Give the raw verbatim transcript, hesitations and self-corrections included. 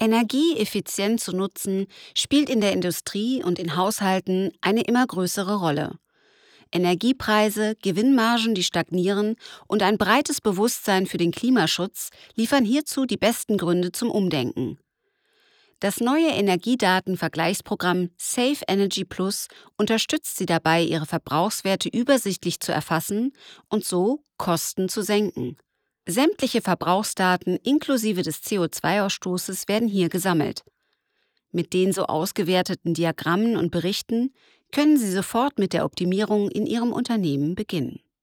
Energie effizient zu nutzen, spielt in der Industrie und in Haushalten eine immer größere Rolle. Energiepreise, Gewinnmargen, die stagnieren und ein breites Bewusstsein für den Klimaschutz liefern hierzu die besten Gründe zum Umdenken. Das neue Energiedatenvergleichsprogramm Safe Energy Plus unterstützt Sie dabei, Ihre Verbrauchswerte übersichtlich zu erfassen und so Kosten zu senken. Sämtliche Verbrauchsdaten inklusive des C O zwei Ausstoßes werden hier gesammelt. Mit den so ausgewerteten Diagrammen und Berichten können Sie sofort mit der Optimierung in Ihrem Unternehmen beginnen.